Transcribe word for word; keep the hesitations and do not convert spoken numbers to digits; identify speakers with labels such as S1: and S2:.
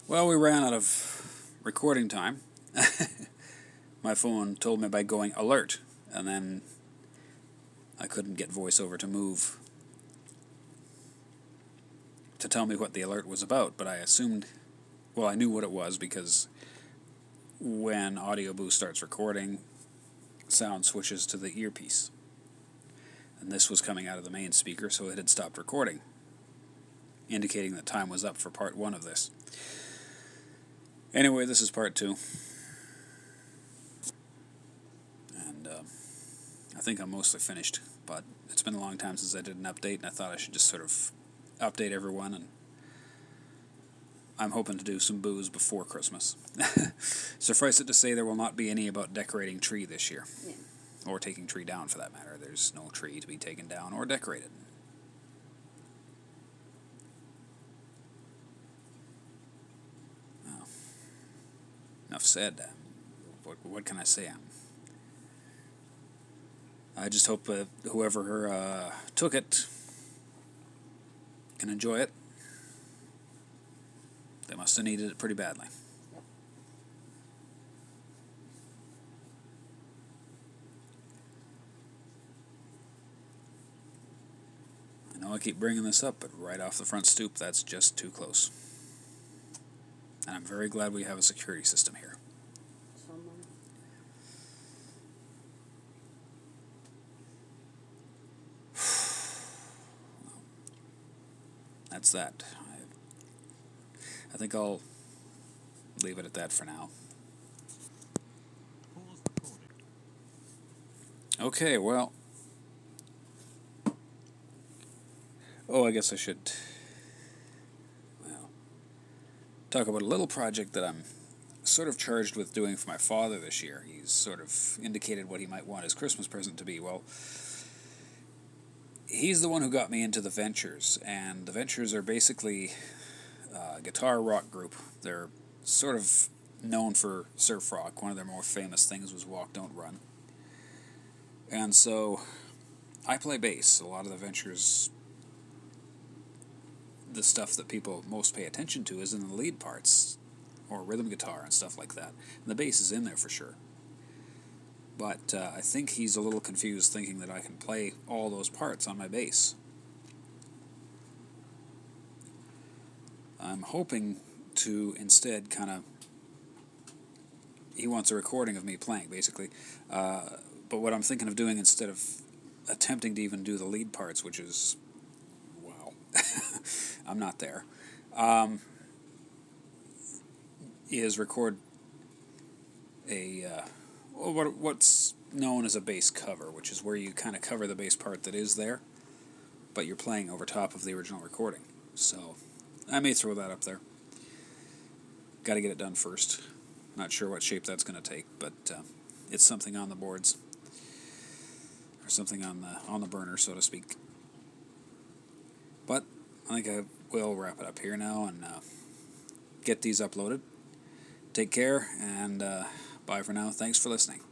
S1: Well, we ran out of recording time. My phone told me by going alert, and then I couldn't get VoiceOver to move to tell me what the alert was about, but I assumed, well, I knew what it was because when Audio Boost starts recording, sound switches to the earpiece. And this was coming out of the main speaker, so it had stopped recording, indicating that time was up for part one of this. Anyway, this is part two. And uh, I think I'm mostly finished, but it's been a long time since I did an update, and I thought I should just sort of update everyone, and I'm hoping to do some booze before Christmas. Suffice it to say, there will not be any about decorating tree this year.
S2: Yeah.
S1: Or taking tree down, for that matter. There's no tree to be taken down or decorated. Well, enough said. Um, what, what can I say? Um, I just hope uh, whoever uh, took it can enjoy it. They must have needed it pretty badly.
S2: Yep.
S1: I know I keep bringing this up, but right off the front stoop, that's just too close. And I'm very glad we have a security system here.
S2: Someone.
S1: That's that. I, I think I'll leave it at that for now. Okay, well. Oh, I guess I should, well, talk about a little project that I'm sort of charged with doing for my father this year. He's sort of indicated what he might want his Christmas present to be. Well, he's the one who got me into the Ventures, and the Ventures are basically a guitar rock group. They're sort of known for surf rock. One of their more famous things was Walk, Don't Run. And so I play bass. A lot of the Ventures, the stuff that people most pay attention to is in the lead parts, or rhythm guitar and stuff like that. And the bass is in there for sure. But uh, I think he's a little confused thinking that I can play all those parts on my bass. I'm hoping to instead kind of... He wants a recording of me playing, basically. Uh, but what I'm thinking of doing instead of attempting to even do the lead parts, which is... wow. I'm not there. Um, is record a... Uh, What what's known as a bass cover, which is where you kind of cover the bass part that is there, but you're playing over top of the original recording. So I may throw that up there. Got to get it done first. Not sure what shape that's going to take, but uh, it's something on the boards, or something on the on the burner, so to speak. But I think I will wrap it up here now and uh, get these uploaded. Take care, and uh, bye for now. Thanks for listening.